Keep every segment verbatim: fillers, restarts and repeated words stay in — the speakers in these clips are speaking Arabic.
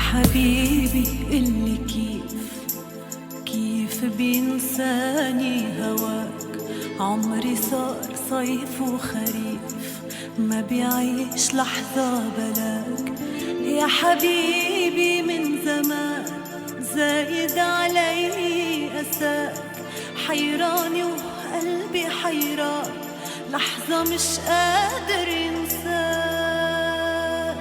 حبيبي قلي كيف كيف بينساني هواك. عمري صار صيف وخريف ما بيعيش لحظة بلاك. يا حبيبي من زمان زايد علي أساك. حيراني وقلبي حيران لحظة مش قادر ينساك.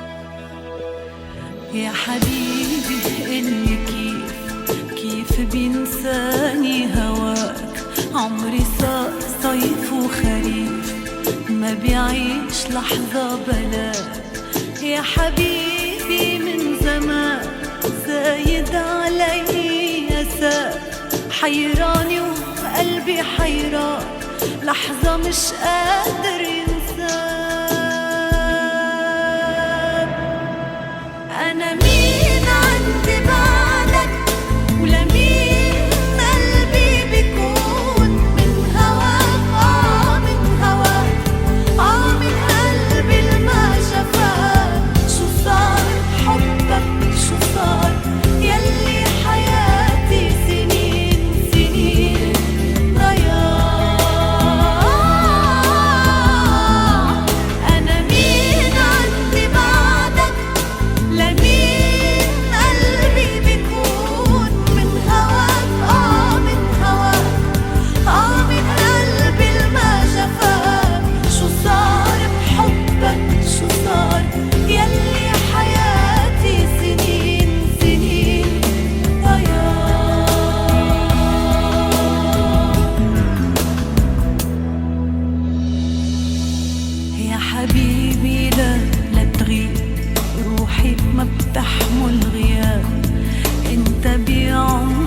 يا حبيبي قلي كيف كيف بينساني هواك. عمري صار صيف وخريف ما بيعيش لحظة بلاك. يا حبيبي من زمان زايد علي أساك. حيراني وقلبي حيران لحظة مش قادر ينساك. أنا مين عندي بعدك ولا مين قلبي بيكون من هواك. آه من هواك آه من قلبي الما شفاك. شو صار بحبك شو صار يلي حياتي سنين سنين ضياع. أنا مين عندي بعدك لمين قلبي بيكون من هواك. آه من هواك آه من قلبي الما شفاك. شو صار بحبك شو صار يلي حياتي سنين سنين ضياع. يا حبيبي لا لا تغيب روحي ما بتحمل غياب. انت بعمري